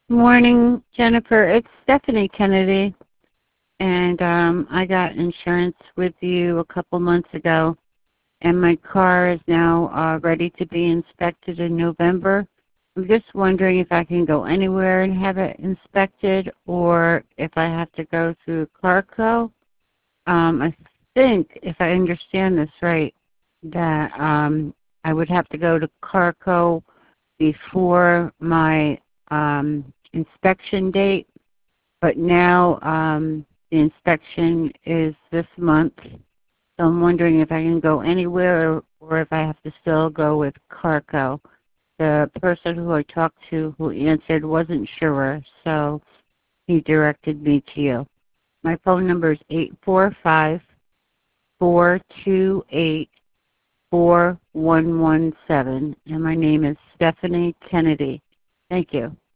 Morning, Jennifer. It's Stephanie Kennedy, and I got insurance with you a couple months ago, and my car is now ready to be inspected in November. I'm just wondering if I can go anywhere and have it inspected, or if I have to go through Carco. I think, if I understand this right, that I would have to go to Carco before my inspection date, but now the inspection is this month. So I'm wondering if I can go anywhere or if I have to still go with Carco. The person who I talked to who answered wasn't sure, so he directed me to you. My phone number is 845-428-4117, and my name is Stephanie Kennedy. Thank you.